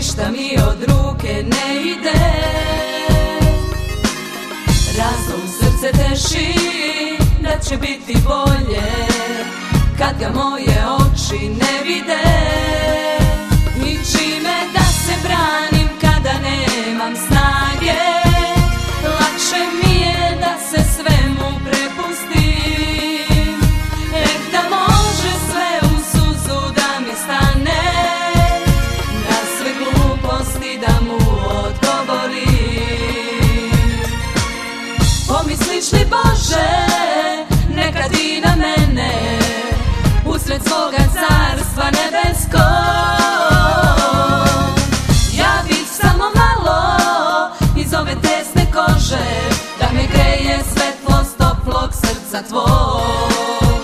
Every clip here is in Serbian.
ništa mi od ruke ne ide. Razum srce teši da će biti bolje kad ga moje oči ne vide. I čime da se branim kada nemam snage, lakše mi je da se svemu prepustim. Da može sve u suzu da mi stane, na sve gluposti da mu odgovorim. Pomisliš li Bože nekad i na mene usred svoga carstva nebeskog? Ja bih samo malo iz ove tesne kože da me greje svetlost toplog srca tvog.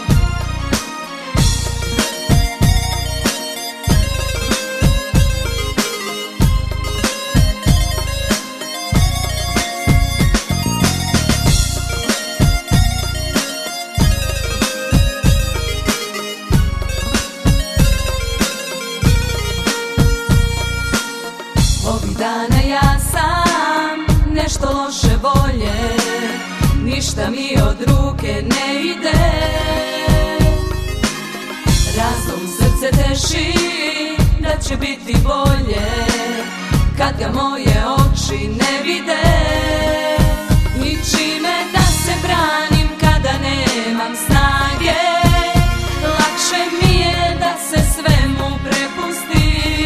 Ovih dana ja sam nešto loše volje, ništa mi od ruke ne ide. Razum srce teši da će biti bolje kad ga moje oči ne vide. I čime da se branim kada nemam snage, lakše mi je da se svemu prepustim.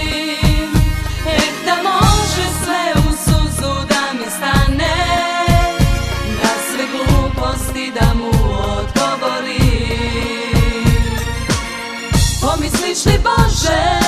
Da može sve u suzu da mi stane, na sve gluposti da mu odgovorim. Pomisliš li Bože